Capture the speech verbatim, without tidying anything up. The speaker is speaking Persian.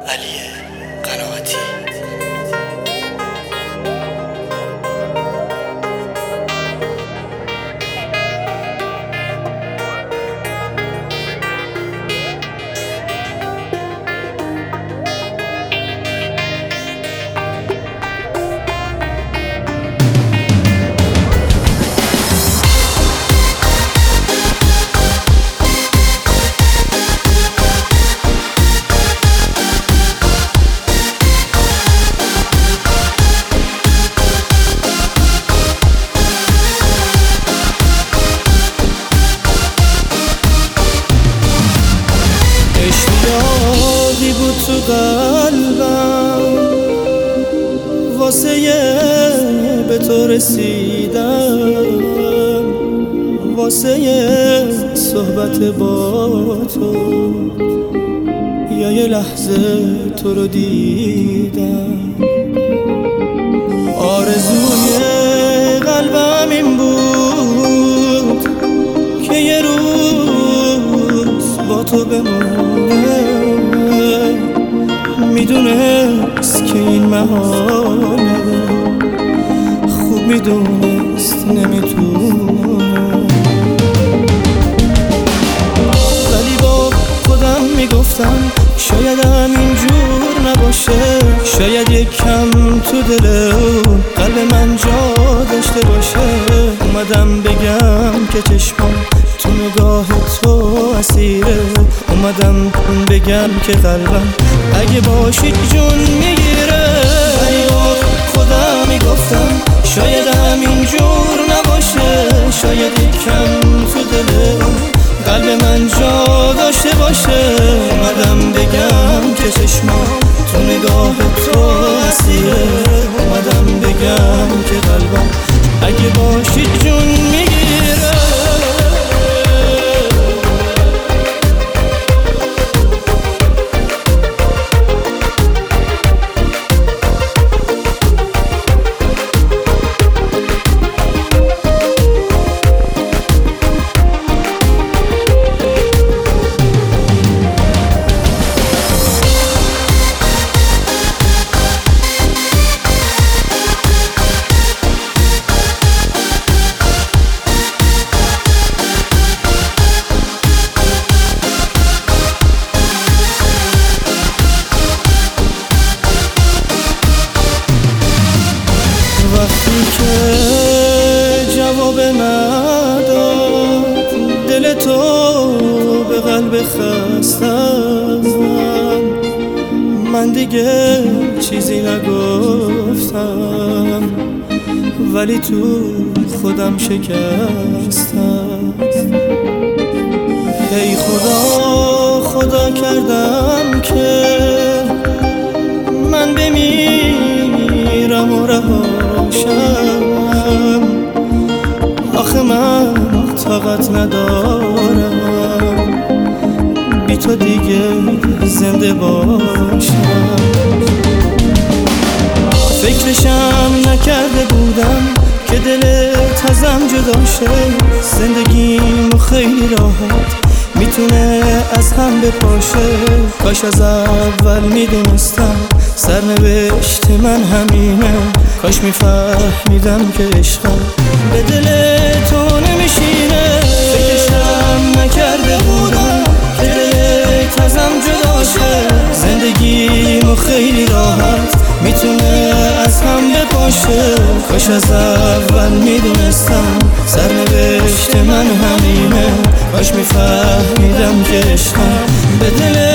علی قناعتی. اشتیاقی بود تو قلبم واسه به تو رسیدم، واسه صحبت با تو یا یه لحظه تو رو دیدم. آرزوی قلبم این بود که یه روز با تو بمونه، میدونست که این محاله، خوب میدونست نمیتونه، ولی با خودم میگفتم شایدم اینجور نباشه، شاید یک کم تو دل اون قلب من جا داشته باشه. اومدم بگم که چشمم تو نگاه تو اسیره، اومدم بگم که قلبم اگه باشی جون میگیره، ولی با خودم میگفتم شایدم اینجور نباشه، شاید یکم تو دل قلب من جا داشته باشه. اومدم بگم که چشمم تو نگاه تو اسیره، اومدم بگم که قلبم اگه باشی جون میگیره. وقتی که جواب نداد دل تو به قلب خستم، من دیگه چیزی نگفتم، ولی تو خودم شکستم. ای خدا خدا کردم که من بمیرم و رهاشم، آخه من طاقت ندارم بی تو دیگه زنده باشم. فکرشم نکرده بودم که دلت ازم جدا شه، زندگیم خیلی راحت میتونه از هم بپاشه. کاش از اول میدونستم سرنوشت من همینه، کاش میفهمیدم که عشقم به دل تو نمیشینه. فکرشم نکرده بودم که دلت ازم جدا شه، زندگیمو خیلی راحت میتونه از هم بپاشه. کاش از اول میدونستم سرنوشت من همینه، کاش میفهمیدم که عشقم به دل